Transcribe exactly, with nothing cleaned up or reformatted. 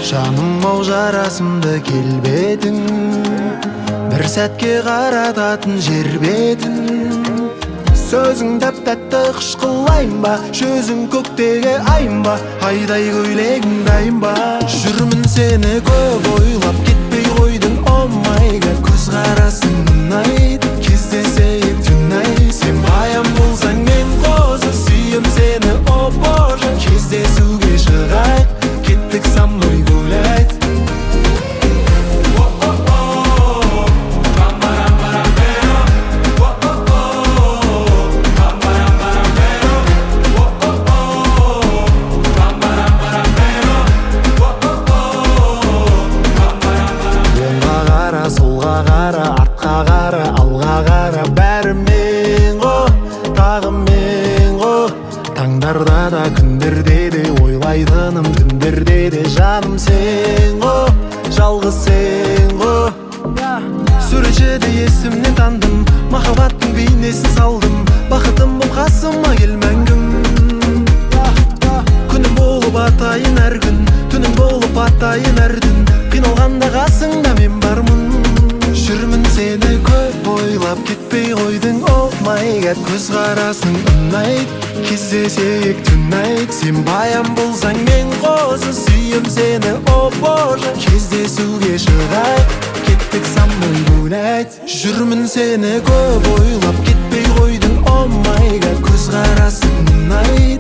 Жаным ау жарасымды келбедің, бір сәтке қарататын жер бетін. Сөзің тәп-тәтті қышқылайын ба, жүзің көктегі айын ба, айдай көйлегің дайын ба. Жүрмін сені көп ойлап, кетпей қойдың, о май гад. Көзқарасың ұнайды, кездесейік түнай. Сен баян болсаң мен қозы, сүйем сені, о боже. Кездесуге шығайық, кеттік со мной гулять. Солға қара, артқа қара, алға қара, бәрі мен ғо, тағы мен ғо. Таңдарда да күндерде де ойлайтыным, түндерде де жаным сен ғо, жалғыз сен ғо. Суретшіде есімнен тандым, махаббаттың бейнесін салдым. Бақытым бұл қасыма кел мәңгім. Күнім болып атайын әр күн, түнім болып атайын әр түн. Қиналғанда қасыңда мен бармын. Жүрмін сені көп ойлап, кетпей қойдың, о май гад. Көзқарасың ұнайды, кездесейік түнайт. Сен баян болсаң мен қозы, сүйем сені, о боже. Кездесуге шығайық, кеттік со мной гулять. Жүрмін сені көп ойлап, кетпей қойдың, о май гад. Көзқарасың ұнайды,